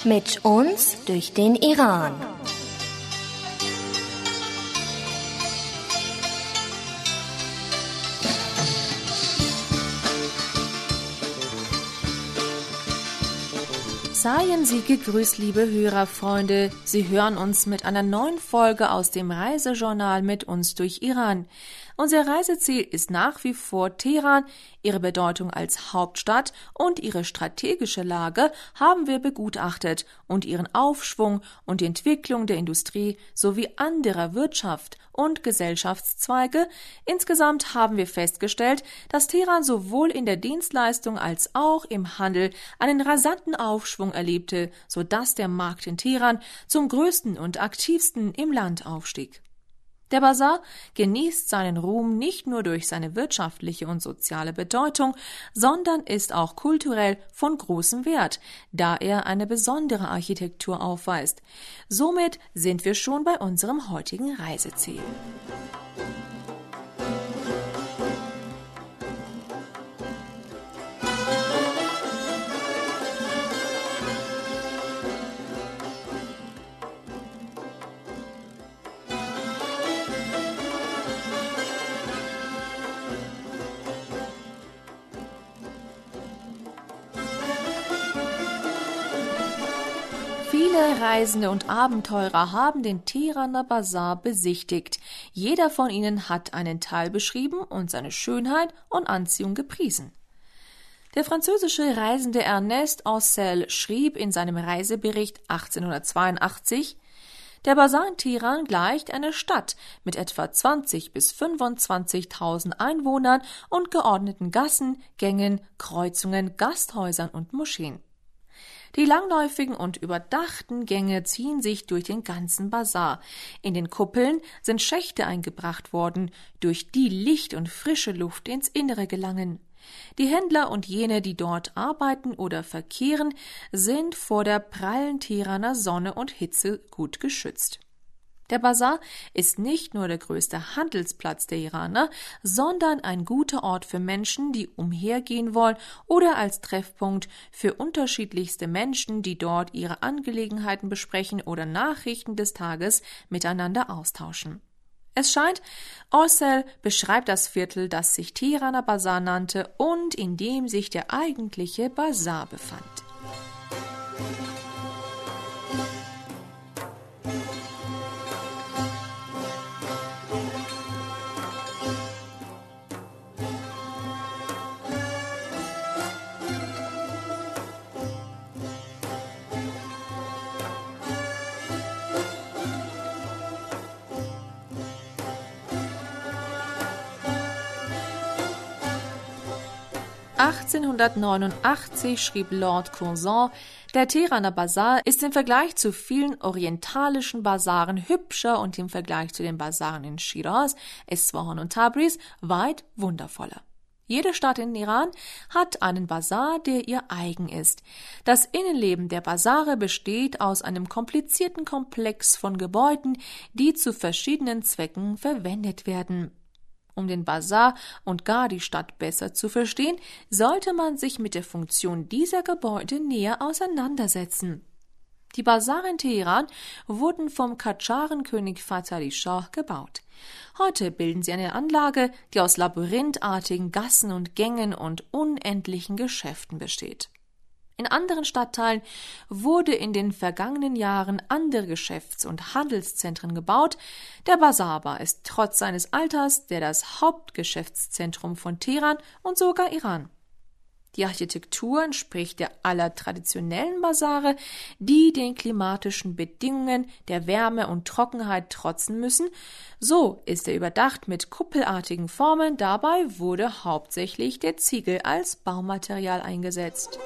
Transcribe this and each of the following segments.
Mit uns durch den Iran. Seien Sie gegrüßt, liebe Hörerfreunde. Sie hören uns mit einer neuen Folge aus dem Reisejournal mit uns durch Iran. Unser Reiseziel ist nach wie vor Teheran. Ihre Bedeutung als Hauptstadt und ihre strategische Lage haben wir begutachtet und ihren Aufschwung und die Entwicklung der Industrie sowie anderer Wirtschaft und Gesellschaftszweige. Insgesamt haben wir festgestellt, dass Teheran sowohl in der Dienstleistung als auch im Handel einen rasanten Aufschwung erlebte, sodass der Markt in Teheran zum größten und aktivsten im Land aufstieg. Der Basar genießt seinen Ruhm nicht nur durch seine wirtschaftliche und soziale Bedeutung, sondern ist auch kulturell von großem Wert, da er eine besondere Architektur aufweist. Somit sind wir schon bei unserem heutigen Reiseziel. Viele Reisende und Abenteurer haben den Teheraner Basar besichtigt. Jeder von ihnen hat einen Teil beschrieben und seine Schönheit und Anziehung gepriesen. Der französische Reisende Ernest Ancel schrieb in seinem Reisebericht 1882: Der Basar in Teheran gleicht einer Stadt mit etwa 20.000 bis 25.000 Einwohnern und geordneten Gassen, Gängen, Kreuzungen, Gasthäusern und Moscheen. Die langläufigen und überdachten Gänge ziehen sich durch den ganzen Basar. In den Kuppeln sind Schächte eingebracht worden, durch die Licht und frische Luft ins Innere gelangen. Die Händler und jene, die dort arbeiten oder verkehren, sind vor der prallen Teheraner Sonne und Hitze gut geschützt. Der Basar ist nicht nur der größte Handelsplatz der Iraner, sondern ein guter Ort für Menschen, die umhergehen wollen, oder als Treffpunkt für unterschiedlichste Menschen, die dort ihre Angelegenheiten besprechen oder Nachrichten des Tages miteinander austauschen. Es scheint, Ancel beschreibt das Viertel, das sich Teheraner Basar nannte und in dem sich der eigentliche Basar befand. 1889 schrieb Lord Curzon, der Teheraner Basar ist im Vergleich zu vielen orientalischen Basaren hübscher und im Vergleich zu den Basaren in Schiraz, Isfahan und Tabriz weit wundervoller. Jede Stadt in Iran hat einen Basar, der ihr eigen ist. Das Innenleben der Basare besteht aus einem komplizierten Komplex von Gebäuden, die zu verschiedenen Zwecken verwendet werden. Um den Basar und gar die Stadt besser zu verstehen, sollte man sich mit der Funktion dieser Gebäude näher auseinandersetzen. Die Basare in Teheran wurden vom Qajarenkönig Fath Ali Shah gebaut. Heute bilden sie eine Anlage, die aus labyrinthartigen Gassen und Gängen und unendlichen Geschäften besteht. In anderen Stadtteilen wurde in den vergangenen Jahren andere Geschäfts- und Handelszentren gebaut. Der Basar aber ist trotz seines Alters das Hauptgeschäftszentrum von Teheran und sogar Iran. Die Architektur entspricht der aller traditionellen Basare, die den klimatischen Bedingungen der Wärme und Trockenheit trotzen müssen. So ist er überdacht mit kuppelartigen Formen. Dabei wurde hauptsächlich der Ziegel als Baumaterial eingesetzt.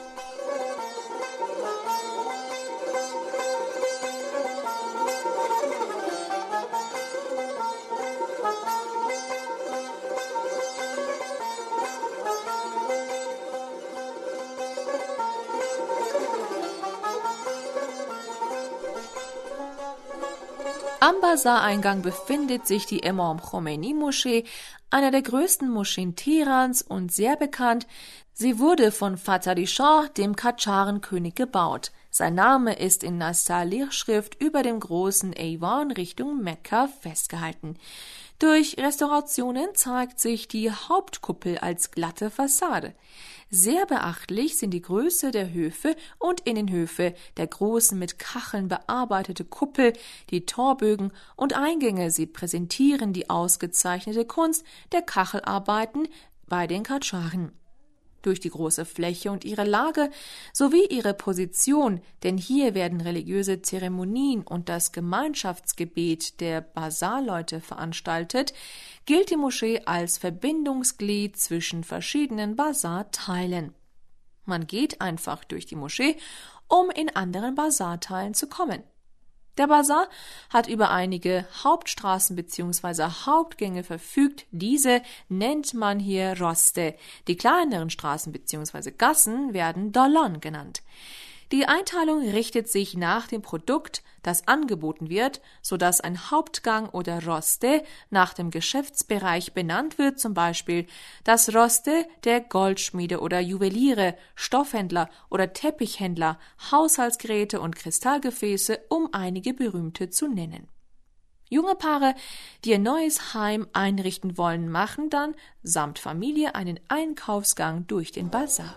Am Basareingang befindet sich die Imam Khomeini-Moschee, einer der größten Moscheen Teherans und sehr bekannt. Sie wurde von Fath Ali Shah, dem Qajarenkönig, gebaut. Sein Name ist in Nasr-Salih-Schrift über dem großen Eiwan Richtung Mekka festgehalten. Durch Restaurationen zeigt sich die Hauptkuppel als glatte Fassade. Sehr beachtlich sind die Größe der Höfe und Innenhöfe, der großen mit Kacheln bearbeitete Kuppel, die Torbögen und Eingänge. Sie präsentieren die ausgezeichnete Kunst der Kachelarbeiten bei den Kadscharen. Durch die große Fläche und ihre Lage sowie ihre Position, denn hier werden religiöse Zeremonien und das Gemeinschaftsgebet der Basarleute veranstaltet, gilt die Moschee als Verbindungsglied zwischen verschiedenen Basarteilen. Man geht einfach durch die Moschee, um in anderen Basarteilen zu kommen. Der Basar hat über einige Hauptstraßen bzw. Hauptgänge verfügt. Diese nennt man hier Roste. Die kleineren Straßen bzw. Gassen werden Dalon genannt. Die Einteilung richtet sich nach dem Produkt, das angeboten wird, sodass ein Hauptgang oder Roste nach dem Geschäftsbereich benannt wird, zum Beispiel das Roste der Goldschmiede oder Juweliere, Stoffhändler oder Teppichhändler, Haushaltsgeräte und Kristallgefäße, um einige berühmte zu nennen. Junge Paare, die ihr neues Heim einrichten wollen, machen dann samt Familie einen Einkaufsgang durch den Basar.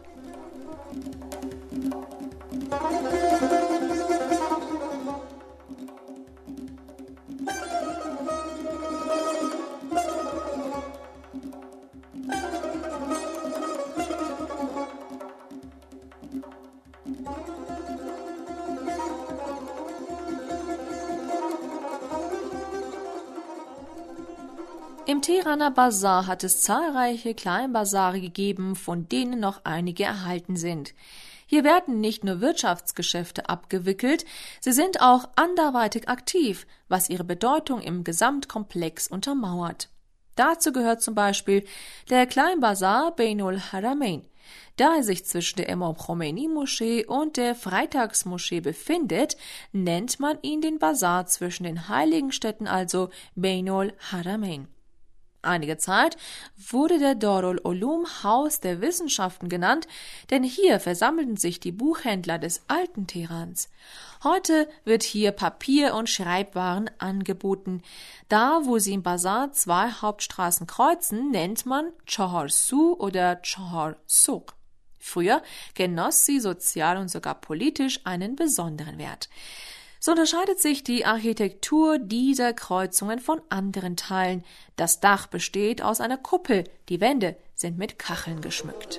Im Teheraner Basar hat es zahlreiche Kleinbasare gegeben, von denen noch einige erhalten sind. Hier werden nicht nur Wirtschaftsgeschäfte abgewickelt, sie sind auch anderweitig aktiv, was ihre Bedeutung im Gesamtkomplex untermauert. Dazu gehört zum Beispiel der Kleinbasar Beinul Haramain. Da er sich zwischen der Imam Khomeini-Moschee und der Freitagsmoschee befindet, nennt man ihn den Basar zwischen den heiligen Städten, also Beinul Haramain. Einige Zeit wurde der Darul Ulum Haus der Wissenschaften genannt, denn hier versammelten sich die Buchhändler des alten Teherans. Heute wird hier Papier- und Schreibwaren angeboten. Da, wo sie im Basar zwei Hauptstraßen kreuzen, nennt man Chahar Su oder Chahar Suq. Früher genoss sie sozial und sogar politisch einen besonderen Wert. So unterscheidet sich die Architektur dieser Kreuzungen von anderen Teilen. Das Dach besteht aus einer Kuppel, die Wände sind mit Kacheln geschmückt.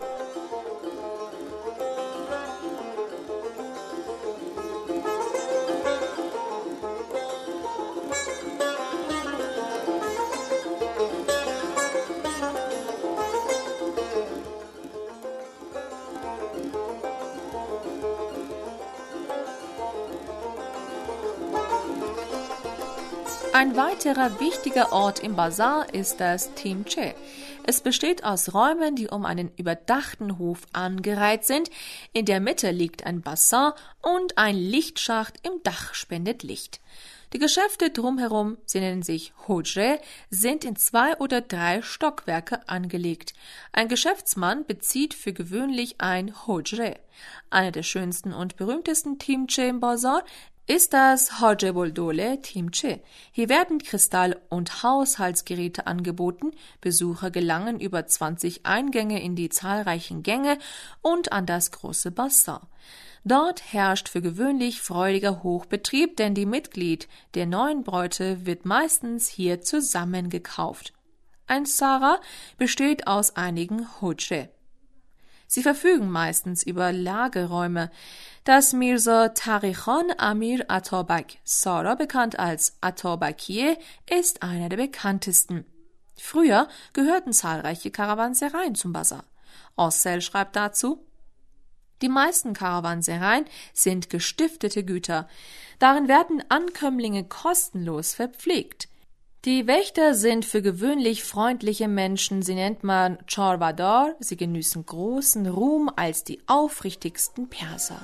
Ein weiterer wichtiger Ort im Basar ist das Timche. Es besteht aus Räumen, die um einen überdachten Hof angereiht sind. In der Mitte liegt ein Bassin und ein Lichtschacht im Dach spendet Licht. Die Geschäfte drumherum, sie nennen sich Hojre, sind in 2 oder 3 Stockwerke angelegt. Ein Geschäftsmann bezieht für gewöhnlich ein Hojre. Einer der schönsten und berühmtesten Timche im Basar ist das Hajebul-Dole Timche. Hier werden Kristall- und Haushaltsgeräte angeboten. Besucher gelangen über 20 Eingänge in die zahlreichen Gänge und an das große Bassin. Dort herrscht für gewöhnlich freudiger Hochbetrieb, denn die Mitglied der neuen Bräute wird meistens hier zusammengekauft. Ein Sara besteht aus einigen Hujre. Sie verfügen meistens über Lagerräume. Das Mirza Taghi-Khan Amir Atabak, Sara bekannt als Atabakiye, ist einer der bekanntesten. Früher gehörten zahlreiche Karawansereien zum Basar. Ossel schreibt dazu: Die meisten Karawansereien sind gestiftete Güter. Darin werden Ankömmlinge kostenlos verpflegt. Die Wächter sind für gewöhnlich freundliche Menschen, sie nennt man Chorvadar, sie genießen großen Ruhm als die aufrichtigsten Perser.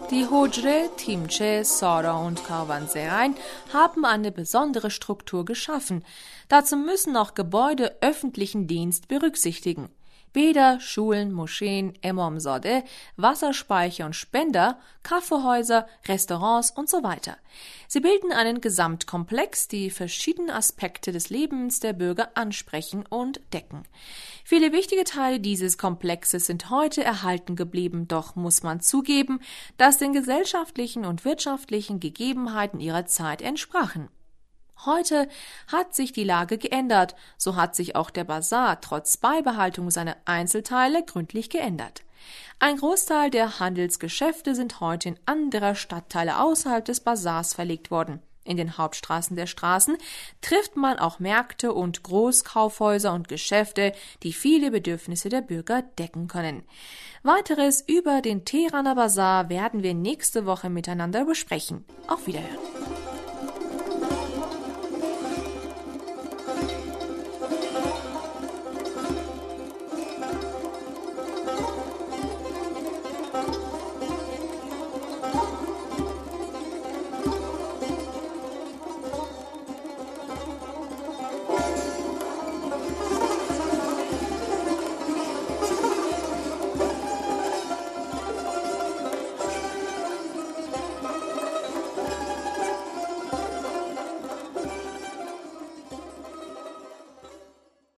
Die Hujre, Timche, Sara und Karawansereien haben eine besondere Struktur geschaffen. Dazu müssen auch Gebäude öffentlichen Dienst berücksichtigen. Bäder, Schulen, Moscheen, Imamzadeh, Wasserspeicher und Spender, Kaffeehäuser, Restaurants und so weiter. Sie bilden einen Gesamtkomplex, die verschiedene Aspekte des Lebens der Bürger ansprechen und decken. Viele wichtige Teile dieses Komplexes sind heute erhalten geblieben, doch muss man zugeben, dass den gesellschaftlichen und wirtschaftlichen Gegebenheiten ihrer Zeit entsprachen. Heute hat sich die Lage geändert, so hat sich auch der Basar trotz Beibehaltung seiner Einzelteile gründlich geändert. Ein Großteil der Handelsgeschäfte sind heute in andere Stadtteile außerhalb des Basars verlegt worden. In den Hauptstraßen der Straßen trifft man auch Märkte und Großkaufhäuser und Geschäfte, die viele Bedürfnisse der Bürger decken können. Weiteres über den Tehraner Basar werden wir nächste Woche miteinander besprechen. Auf Wiederhören.